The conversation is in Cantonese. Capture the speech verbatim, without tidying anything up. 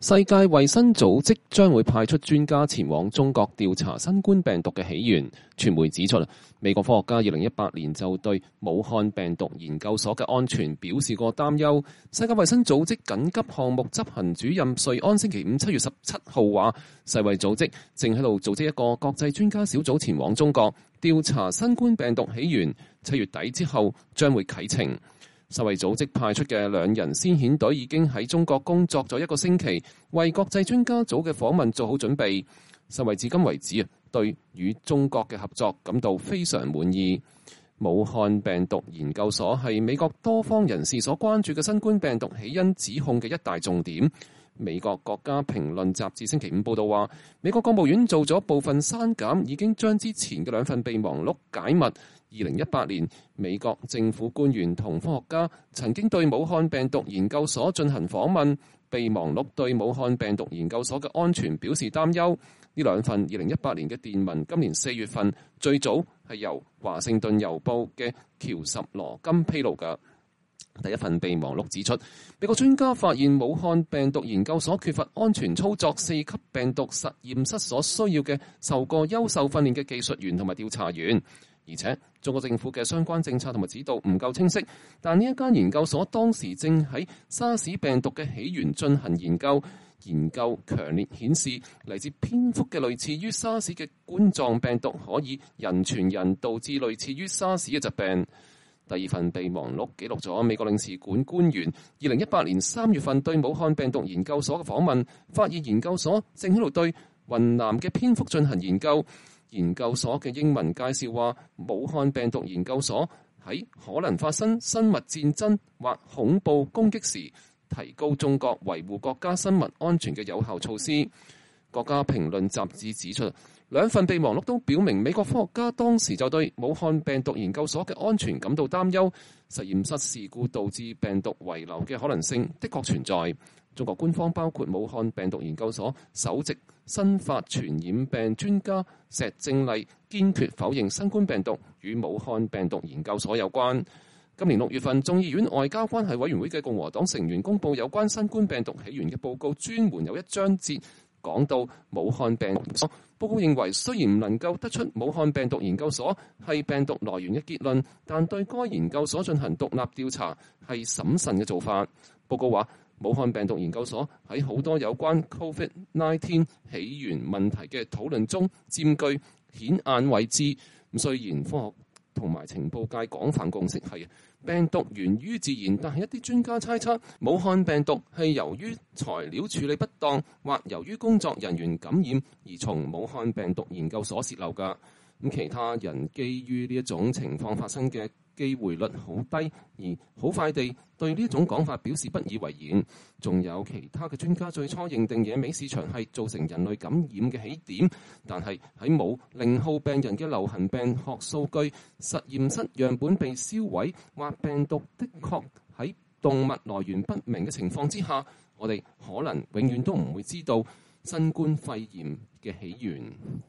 世界衛生組織將會派出專家前往中國調查新冠病毒嘅起源。傳媒指出，美國科學家二零一八年就對武漢病毒研究所嘅安全表示過擔憂。世界衛生組織緊急項目執行主任瑞安星期五七月十七號話，世衛組織正喺度組織一個國際專家小組前往中國調查新冠病毒起源，七月底之後將會啟程。世衛組織派出嘅兩人先遣隊已經喺中國工作咗一個星期，為國際專家組嘅訪問做好準備。世衛至今為止啊，對與中國嘅合作感到非常滿意。武漢病毒研究所係美國多方人士所關注嘅新冠病毒起因指控嘅一大重點。美國國家評論雜誌星期五報道話，美國國務院做咗部分刪減，已經將之前嘅兩份備忘錄解密。二零一八年，美國政府官員同科學家曾經對武漢病毒研究所進行訪問，備忘錄對武漢病毒研究所嘅安全表示擔憂。呢兩份二零一八年嘅電文，今年四月份最早係由華盛頓郵報嘅喬什羅金披露嘅。第一份備忘錄指出，美國專家發現武漢病毒研究所缺乏安全操作四級病毒實驗室所需要嘅受過優秀訓練嘅技術員同埋調查員。而且中國政府嘅相關政策同埋指導唔夠清晰，但呢一間研究所當時正喺沙士病毒嘅起源進行研究，研究強烈顯示嚟自蝙蝠嘅類似於沙士嘅冠狀病毒可以人傳人，導致類似於沙士嘅疾病。第二份備忘錄記錄咗美國領事館官員二零一八年三月份對武漢病毒研究所嘅訪問，發現研究所正喺度對雲南嘅蝙蝠進行研究。研究所嘅英文介紹話，武漢病毒研究所喺可能發生生物戰爭或恐怖攻擊時，提高中國維護國家生物安全嘅有效措施。國家評論雜誌指出，兩份備忘錄都表明美國科學家當時就對武漢病毒研究所嘅安全感到擔憂，實驗室事故導致病毒遺留嘅可能性的確存在。中國官方包括武漢病毒研究所首席新發傳染病專家石正麗堅決否認新冠病毒與武漢病毒研究所有關。今年六月份，眾議院外交關係委員會嘅共和黨成員公佈有關新冠病毒起源嘅報告，專門有一章節講到武漢病毒所。報告認為，雖然唔能夠得出武漢病毒研究所係病毒來源嘅結論，但對該研究所進行獨立調查係審慎嘅做法。報告話，武漢病毒研究所喺好多有關 Covid 十九 起源問題嘅討論中佔據顯眼位置。雖然科學同埋情報界廣泛共識係病毒源於自然，但係一啲專家猜測武漢病毒係由於材料處理不當或由於工作人員感染而從武漢病毒研究所洩漏㗎。咁其他人基於呢一種情況發生嘅機會率好低，而好快地對呢種講法表示不以為然。仲有其他嘅專家最初認定野味市場係造成人類感染嘅起點，但係喺冇零號病人嘅流行病學數據、實驗室樣本被燒毀或病毒的確喺動物來源不明嘅情況之下，我哋可能永遠都唔會知道新冠肺炎嘅起源。